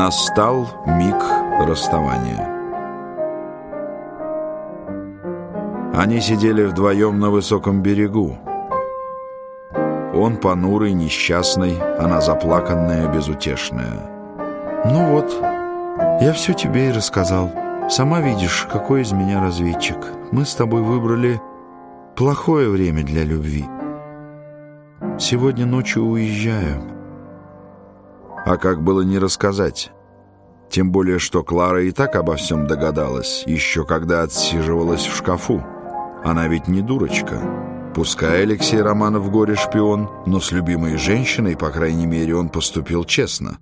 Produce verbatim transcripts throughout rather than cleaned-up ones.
Настал миг расставания. Они сидели вдвоем на высоком берегу. Он понурый, несчастный, она заплаканная, безутешная. «Ну вот, я все тебе и рассказал. Сама видишь, какой из меня разведчик. Мы с тобой выбрали плохое время для любви. Сегодня ночью уезжаю». А как было не рассказать? Тем более, что Клара и так обо всем догадалась, еще когда отсиживалась в шкафу. Она ведь не дурочка. Пускай Алексей Романов горе-шпион, но с любимой женщиной, по крайней мере, он поступил честно.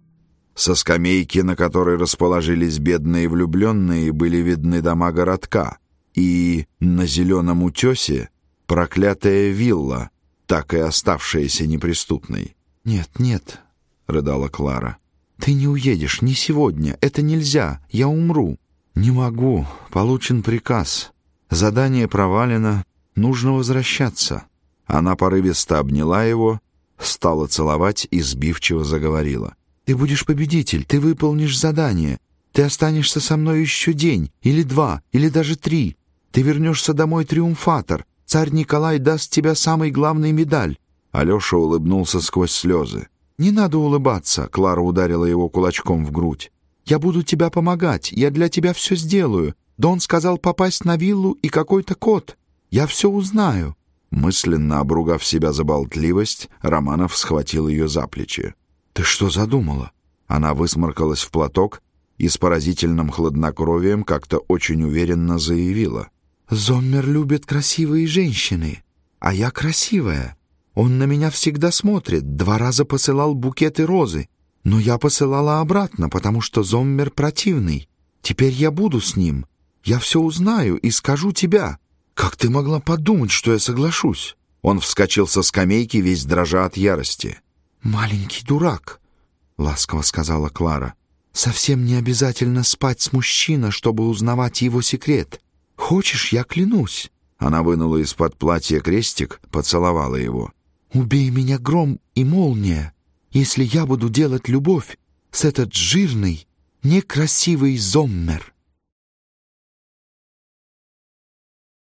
Со скамейки, на которой расположились бедные влюбленные, были видны дома городка, и на зеленом утесе проклятая вилла, так и оставшаяся неприступной. «Нет, нет», — рыдала Клара, — «ты не уедешь, не сегодня, это нельзя, я умру». «Не могу, получен приказ, задание провалено, нужно возвращаться». Она порывисто обняла его, стала целовать и сбивчиво заговорила. «Ты будешь победитель, ты выполнишь задание. Ты останешься со мной еще день, или два, или даже три. Ты вернешься домой триумфатор. Царь Николай даст тебе самый главный медаль». Алеша улыбнулся сквозь слезы. «Не надо улыбаться», — Клара ударила его кулачком в грудь. «Я буду тебе помогать, я для тебя все сделаю. Дон сказал попасть на виллу и какой-то код. Я все узнаю». Мысленно обругав себя за болтливость, Романов схватил ее за плечи. «Ты что задумала?» Она высморкалась в платок и с поразительным хладнокровием как-то очень уверенно заявила. «Зоммер любит красивые женщины, а я красивая. Он на меня всегда смотрит, два раза посылал букеты розы, но я посылала обратно, потому что Зоммер противный. Теперь я буду с ним. Я все узнаю и скажу тебя. Как ты могла подумать, что я соглашусь?» Он вскочил со скамейки, весь дрожа от ярости. «Маленький дурак», — ласково сказала Клара. «Совсем не обязательно спать с мужчиной, чтобы узнавать его секрет. Хочешь, я клянусь». Она вынула из-под платья крестик, поцеловала его. «Убей меня гром и молния, если я буду делать любовь с этот жирный, некрасивый Зоммер».